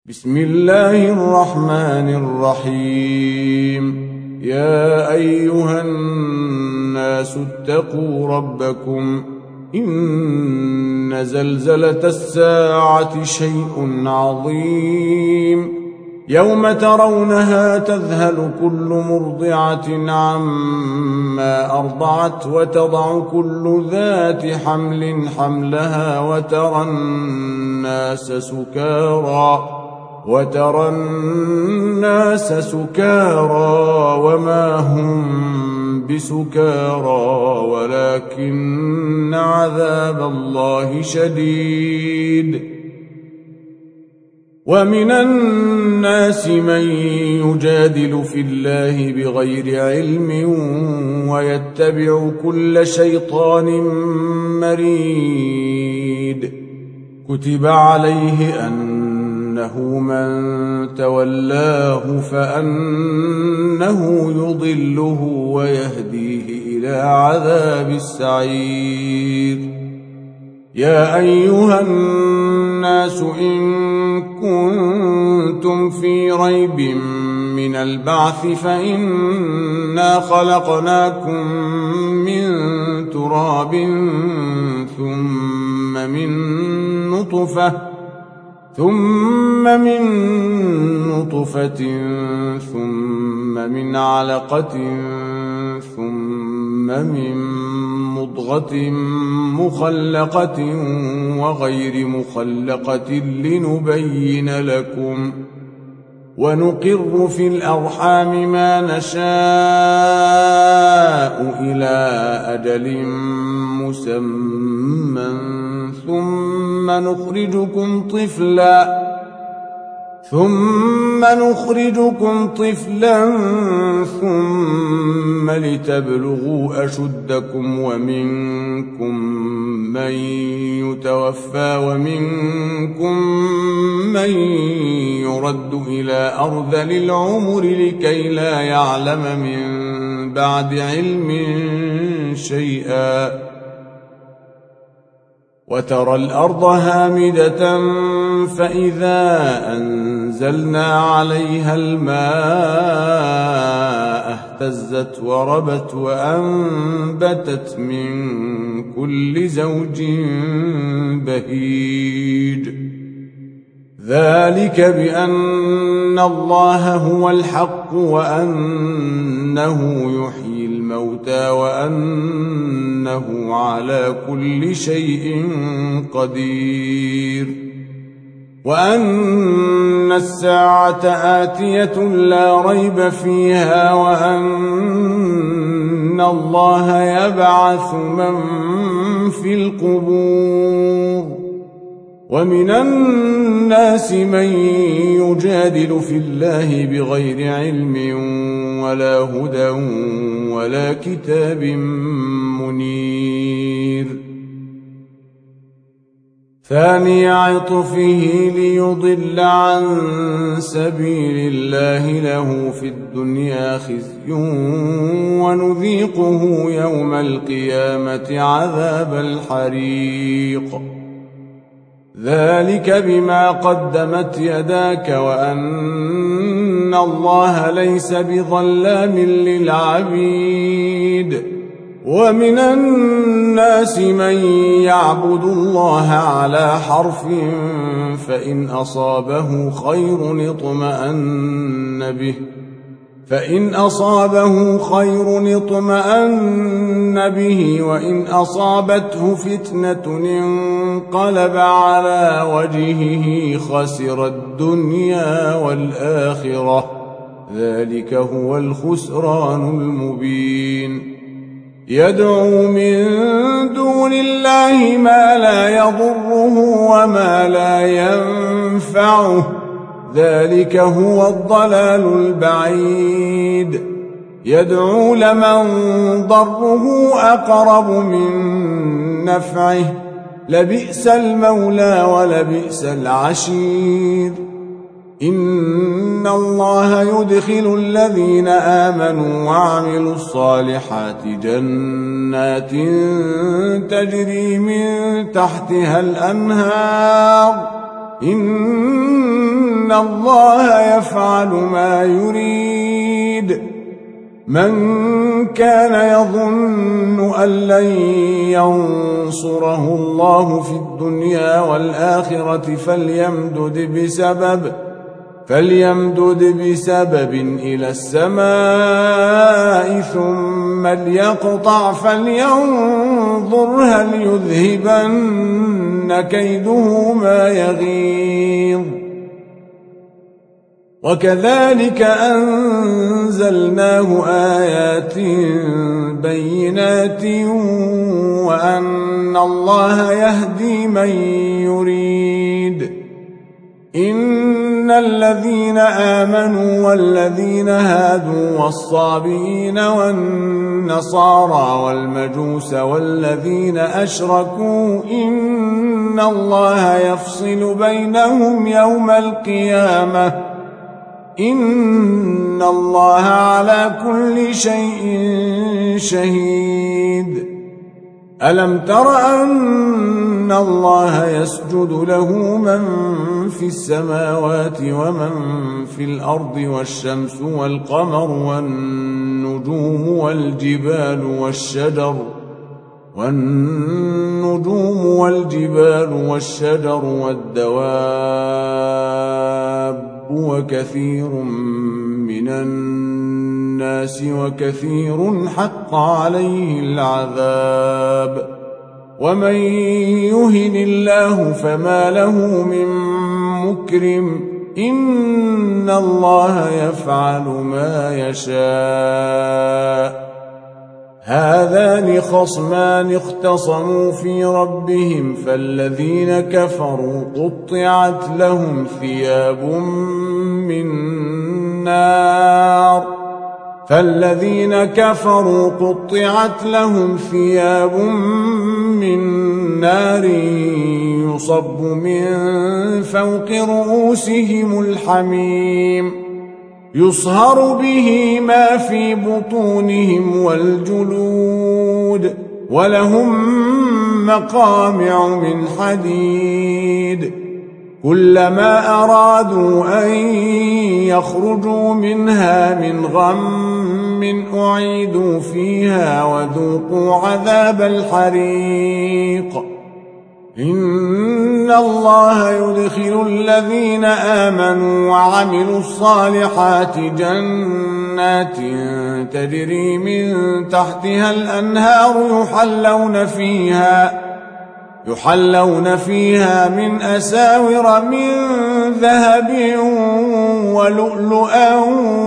بسم الله الرحمن الرحيم. يا أيها الناس اتقوا ربكم إن زلزلة الساعة شيء عظيم يوم ترونها تذهل كل مرضعة عما أرضعت وتضع كل ذات حمل حملها وترى الناس سكارى وما هم بسكارى ولكن عذاب الله شديد. ومن الناس من يجادل في الله بغير علم ويتبع كل شيطان مريد. كتب عليه أنه من تولاه فأنه يضله ويهديه إلى عذاب السعير. يا أيها الناس إن كنتم في ريب من البعث فإنا خلقناكم من تراب ثم من نطفة ثم من علقة ثم من مضغة مخلقة وغير مخلقة لنبين لكم ونقر في الأرحام ما نشاء إلى أجل مسمى ثم نخرجكم طفلا ثم لتبلغوا أشدكم ومنكم من يتوفى ومنكم من يرد إلى أرذل العمر لكي لا يعلم من بعد علم شيئا. وترى الأرض هامدة فإذا أنزلنا عليها الماء اهتزت وربت وأنبتت من كل زوج بهيج. ذلك بأن الله هو الحق وأنه يحيي الموتى وأنه على كل شيء قدير وأن الساعة آتية لا ريب فيها وأن الله يبعث من في القبور. ومن الناس من يجادل في الله بغير علم ولا هدى ولا كتاب منير. ثاني عطفه ليضل عن سبيل الله له في الدنيا خزي ونذيقه يوم القيامة عذاب الحريق. ذلك بما قدمت يداك وأن الله ليس بظلام للعبيد. ومن الناس من يعبد الله على حرف فإن أصابه خير اطمأن به وإن أصابته فتنة انقلب على وجهه خسر الدنيا والآخرة. ذلك هو الخسران المبين. يدعو من دون الله ما لا يضره وما لا ينفعه. ذلك هو الضلال البعيد. يدعو لمن ضره أقرب من نفعه لبئس المولى ولبئس العشير. إن الله يدخل الذين آمنوا وعملوا الصالحات جنات تجري من تحتها الأنهار إن إن الله يفعل ما يريد. من كان يظن أن لن ينصره الله في الدنيا والآخرة فليمدد بسبب إلى السماء ثم ليقطع فلينظر هل يذهبن كيده ما يغيظ. وكذلك أنزلناه آيات بينات وأن الله يهدي من يريد. إن الذين آمنوا والذين هادوا والصابئين والنصارى والمجوس والذين أشركوا إن الله يفصل بينهم يوم القيامة إن الله على كل شيء شهيد. ألم تر أن الله يسجد له من في السماوات ومن في الأرض والشمس والقمر والنجوم والجبال والشجر والدواب وكثير من الناس وكثير حق عليه العذاب. ومن يهن الله فما له من مكرم إن الله يفعل ما يشاء. هذان خصمان اختصموا في ربهم فالذين كفروا قطعت لهم ثياب من نار يصب من فوق رؤوسهم الحميم يصهر به ما في بطونهم والجلود ولهم مقامع من حديد كلما أرادوا أن يخرجوا منها من غم أعيدوا فيها وذوقوا عذاب الحريق. إن الله يدخل الذين آمنوا وعملوا الصالحات جنات تجري من تحتها الأنهار يحلون فيها من أساور من ذهب ولؤلؤا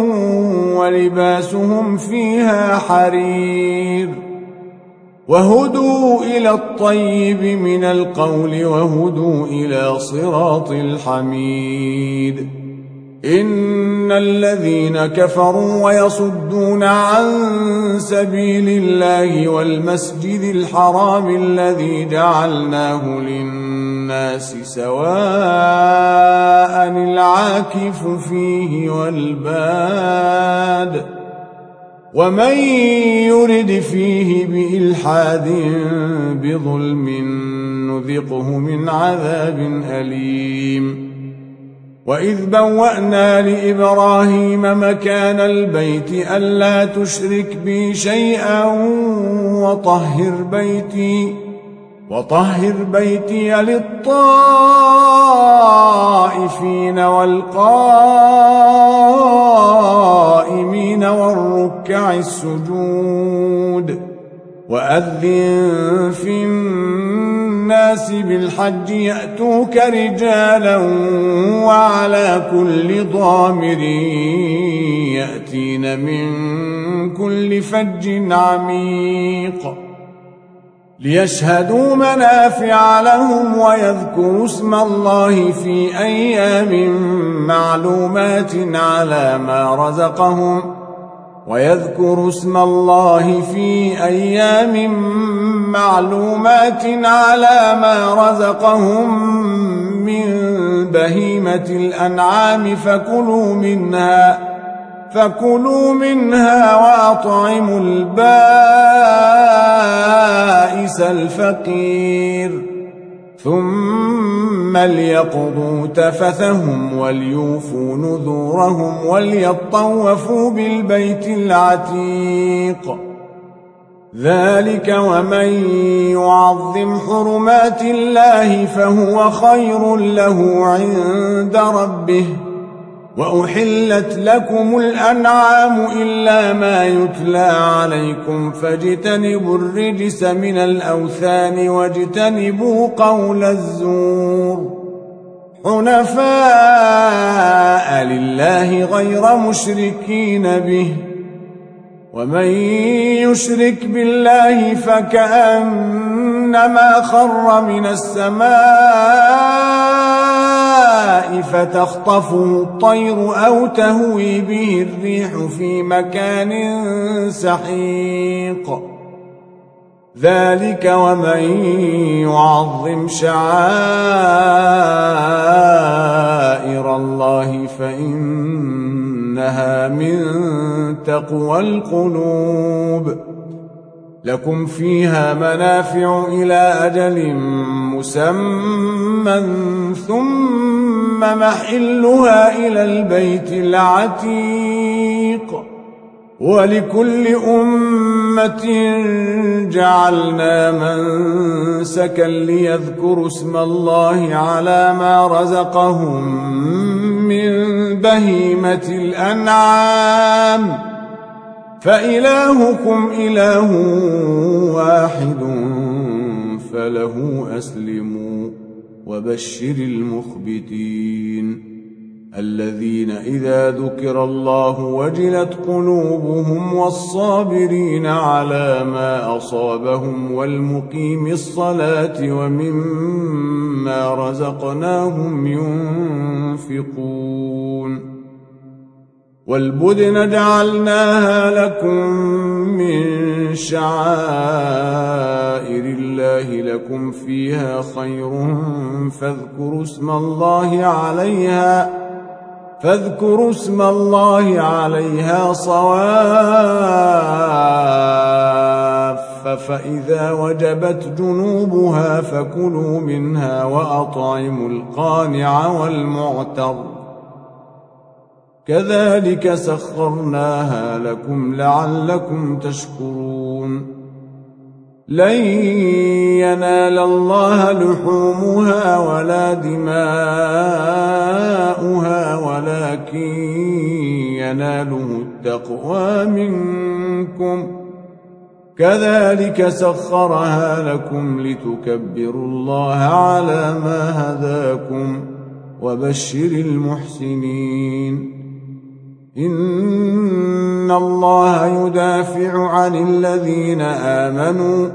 ولباسهم فيها حرير وهدوا إلى الطيب من القول وهدوا إلى صراط الحميد. إن الذين كفروا ويصدون عن سبيل الله والمسجد الحرام الذي جعلناه للناس سواء العاكف فيه والباد ومن يرد فيه بإلحاد بظلم نذقه من عذاب أليم. وإذ بوأنا لإبراهيم مكان البيت ألا تشرك بي شيئا وطهر بيتي للطائفين والقائمين والركع السجود. وأذن في الناس بالحج يأتوك رجالا وعلى كل ضامر يأتين من كل فج عميق ليشهدوا منافع لهم ويذكروا اسم الله في أيام معلومات على ما رزقهم من بهيمة الأنعام فكلوا منها وأطعموا البائس الفقير. ثم ليقضوا تفثهم وليوفوا نذورهم وليطوفوا بالبيت العتيق. ذلك ومن يعظم حرمات الله فهو خير له عند ربه. وأحلت لكم الأنعام إلا ما يتلى عليكم فاجتنبوا الرجس من الأوثان واجتنبوا قول الزور حنفاء لله غير مشركين به. ومن يشرك بالله فكأنما خر من السماء فتخطفه الطير أو تهوي به الريح في مكان سحيق. ذلك ومن يعظم شعائر الله فإنها من تقوى القلوب. لكم فيها منافع إلى أجل مسمى ثم محلها إلى البيت العتيق. ولكل أمة جعلنا منسكا ليذكروا اسم الله على ما رزقهم من بهيمة الأنعام فإلهكم إله واحد فله أسلموا. وبشر المخبتين الذين إذا ذكر الله وجلت قلوبهم والصابرين على ما أصابهم والمقيم الصلاة ومما رزقناهم ينفقون. والبدن جعلناها لكم من شعائر الله لكم فيها خير فاذكروا اسم الله عليها صواف فإذا وجبت جنوبها فكلوا منها وأطعموا القانع والمعتر كذلك سخرناها لكم لعلكم تشكرون. لن ينال الله لحومها ولا دماؤها ولكن يناله التقوى منكم. كذلك سخرها لكم لتكبروا الله على ما هداكم. وبشر المحسنين. إن الله يدافع عن الذين آمنوا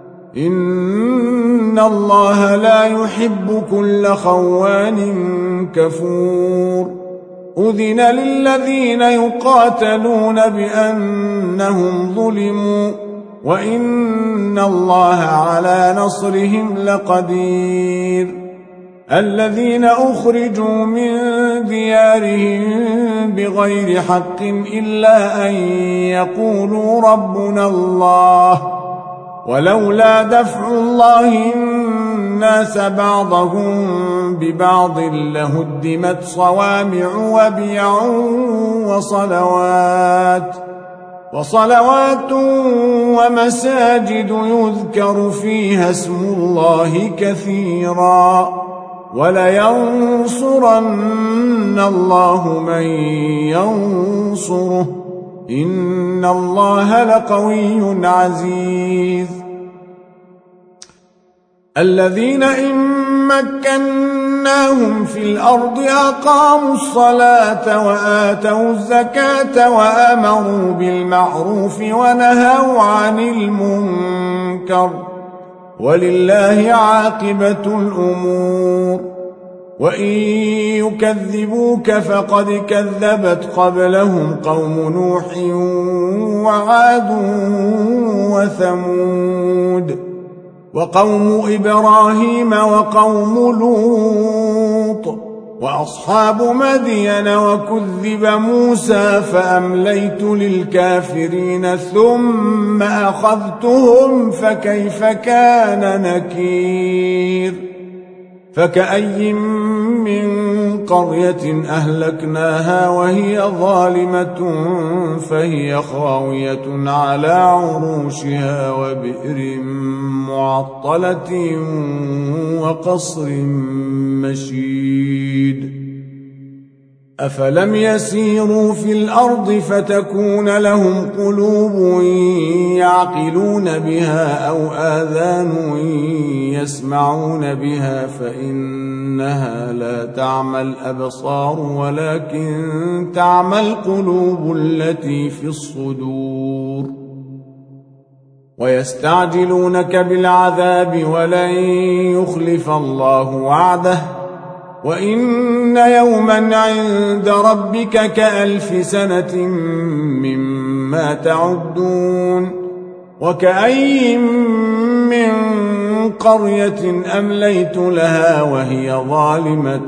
إن الله لا يحب كل خوان كفور. أذن للذين يقاتلون بأنهم ظلموا وإن الله على نصرهم لقدير. الذين أخرجوا من ديارهم بغير حق إلا أن يقولوا ربنا الله ولولا دفع الله الناس بعضهم ببعض لهدمت صوامع وبيع وصلوات ومساجد يذكر فيها اسم الله كثيرا ولينصرن الله من ينصره إن الله لقوي عزيز. الذين إن مكناهم في الأرض أقاموا الصلاة وآتوا الزكاة وأمروا بالمعروف ونهوا عن المنكر ولله عاقبة الأمور. وإن يكذبوك فقد كذبت قبلهم قوم نوح وعاد وثمود وقوم إبراهيم وقوم لوط وأصحاب مدين وكذب موسى فأمليت للكافرين ثم أخذتهم فكيف كان نكير. فكأي من قرية أهلكناها وهي ظالمة فهي خاوية على عروشها وبئر معطلة وقصر مشيد أفلم يسيروا في الأرض فتكون لهم قلوب يعقلون بها أو آذان يسمعون بها فإنها لا تعمى الأبصار ولكن تعمى القلوب التي في الصدور ويستعجلونك بالعذاب ولن يخلف الله وعده وإن يوما عند ربك كألف سنة مما تعدون وكأي من قرية أمليت لها وهي ظالمة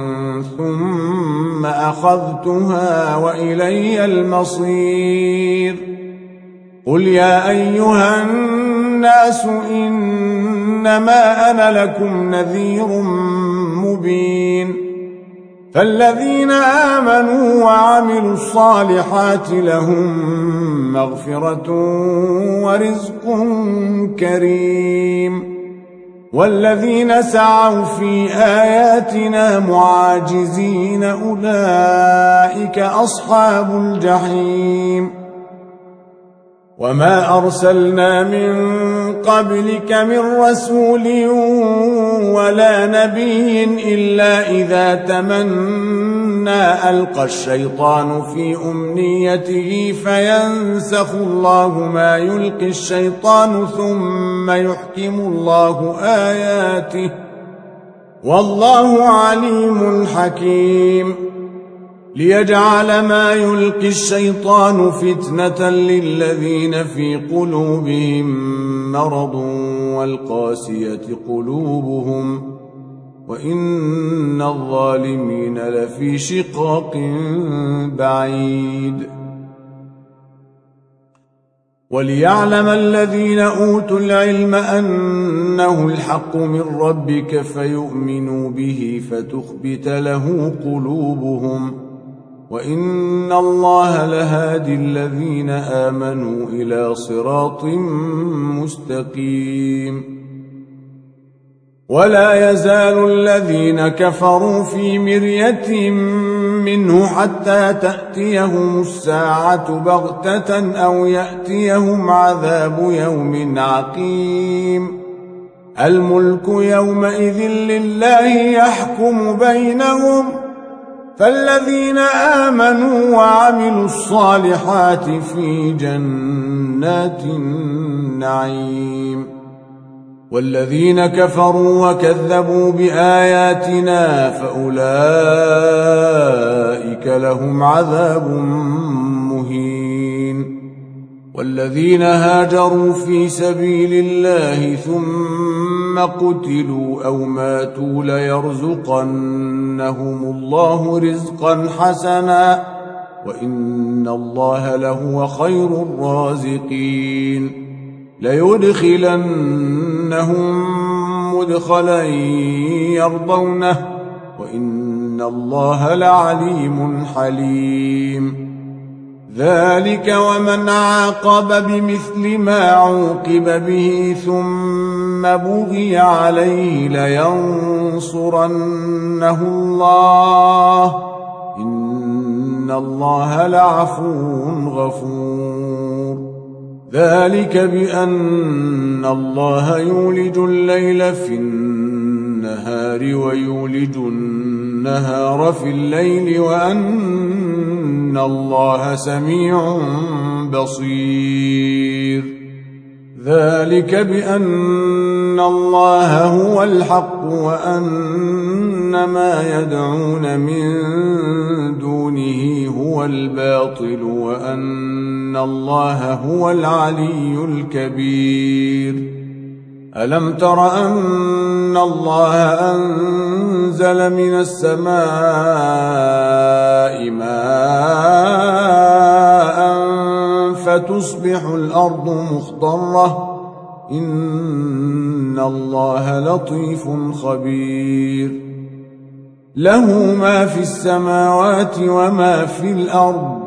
ثم أخذتها وإلي المصير قل يا أيها الناس إنما أنا لكم نذير مبين فالذين آمنوا وعملوا الصالحات لهم مغفرة ورزق كريم والذين سعوا في آياتنا معاجزين أولئك أصحاب الجحيم وما أرسلنا من قبلك من رسول ولا نبي إلا إذا تمنى ألقى الشيطان في أمنيته فينسخ الله ما يلقي الشيطان ثم يحكم الله آياته والله عليم حكيم ليجعل ما يلقي الشيطان فتنة للذين في قلوبهم مرض والقاسية قلوبهم وإن الظالمين لفي شقاق بعيد وليعلم الذين أوتوا العلم أنه الحق من ربك فيؤمنوا به فتخبت له قلوبهم وإن الله لهادي الذين آمنوا إلى صراط مستقيم ولا يزال الذين كفروا في مرية منه حتى تأتيهم الساعة بغتة أو يأتيهم عذاب يوم عقيم الملك يومئذ لله يحكم بينهم فالذين آمنوا وعملوا الصالحات في جنات النعيم والذين كفروا وكذبوا بآياتنا فأولئك لهم عذاب مهين والذين هاجروا في سبيل الله ثم قتلوا أو ماتوا ليرزقنهم الله رزقا حسنا وإن الله لهو خير الرازقين ليدخلنهم مدخلا يرضونه وإن الله لعليم حليم ذلك ومن عاقب بمثل ما عوقب به ثم بغي عليه لينصرنه الله إن الله لعفو غفور ذلك بأن الله يولج الليل في النهار ويولج النهار في الليل وأن الله سميع بصير ذلك بأن الله هو الحق وأن ما يدعون من دونه هو الباطل وأن الله هو العلي الكبير ألم تر أن الله أنزل من السماء ماء فتصبح الأرض مخضرة إن الله لطيف خبير له ما في السماوات وما في الأرض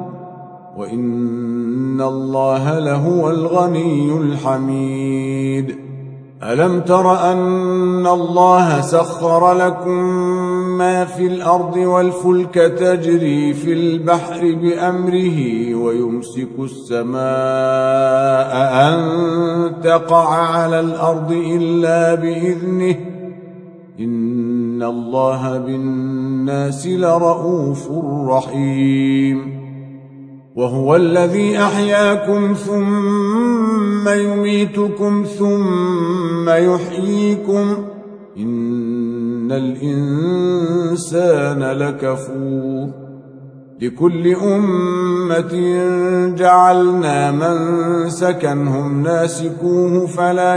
وإن الله لهو الغني الحميد ألم تر أن الله سخر لكم ما في الأرض والفلك تجري في البحر بأمره ويمسك السماء أن تقع على الأرض إلا بإذنه إن الله بالناس لرءوف رحيم وهو الذي أحياكم ثم يميتكم ثم يحييكم إن الإنسان لكفور لكل أمة جعلنا منسكا هم ناسكوه فلا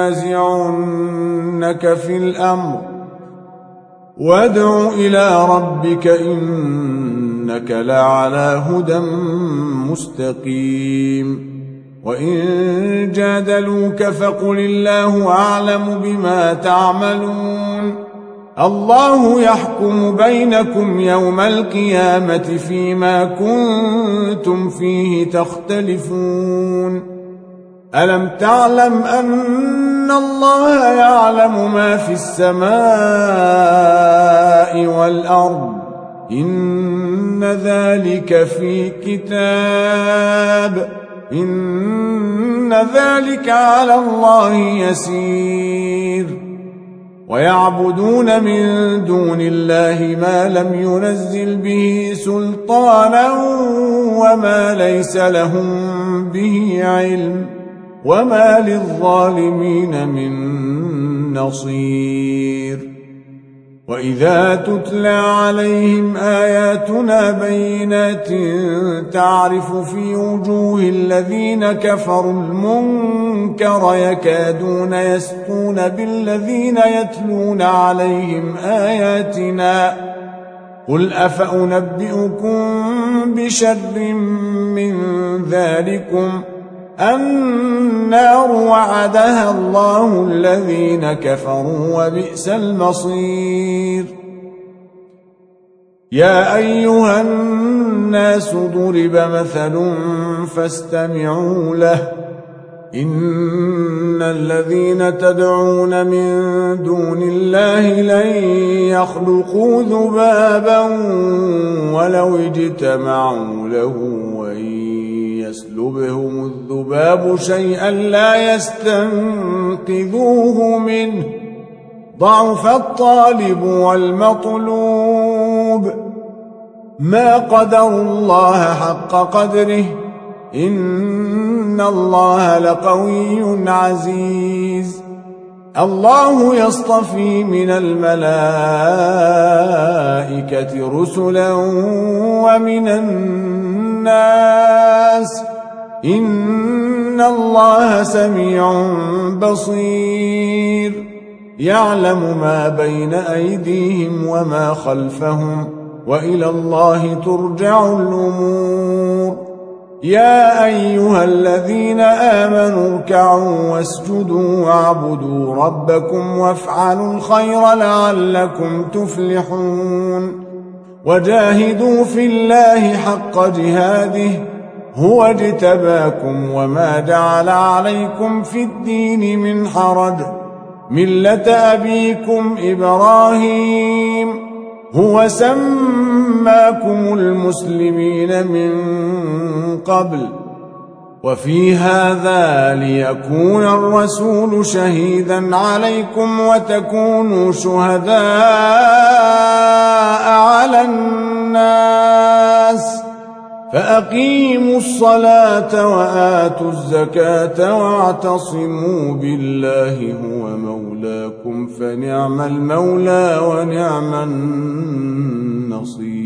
ينازعنك في الأمر وادع إلى ربك إنك لعلى هدى مستقيم وإن جادلوك فقل الله أعلم بما تعملون الله يحكم بينكم يوم القيامة فيما كنتم فيه تختلفون ألم تعلم أن الله يعلم ما في السماء والأرض إن ذلك في كتاب إن ذلك على الله يسير ويعبدون من دون الله ما لم ينزل به سلطانا وما ليس لهم به علم وما للظالمين من نصير وإذا تتلى عليهم آياتنا بينات تعرف في وجوه الذين كفروا المنكر يكادون يسقون بالذين يتلون عليهم آياتنا قل أفأنبئكم بشر من ذلكم النار وعدها الله الذين كفروا وبئس المصير يا أيها الناس ضرب مثل فاستمعوا له إن الذين تدعون من دون الله لن يخلقوا ذبابا ولو اجتمعوا له وإن يسلبهم الذباب شيئا لا يستنقذوه منه ضعف الطالب والمطلوب ما قدروا الله حق قدره إن الله لقوي عزيز الله يصطفي من الملائكة رسلا ومن الناس إن الله سميع بصير يعلم ما بين أيديهم وما خلفهم وإلى الله ترجع الأمور يا أيها الذين آمنوا اركعوا واسجدوا واعبدوا ربكم وافعلوا الخير لعلكم تفلحون وجاهدوا في الله حق جهاده هو اجتباكم وما جعل عليكم في الدين من حرج ملة أبيكم إبراهيم هو سماكم المسلمين من قبل وفي هذا ليكون الرسول شهيدا عليكم وتكونوا شهداء على الناس فأقيموا الصلاة وآتوا الزكاة واعتصموا بالله هو مولاكم فنعم المولى ونعم النصير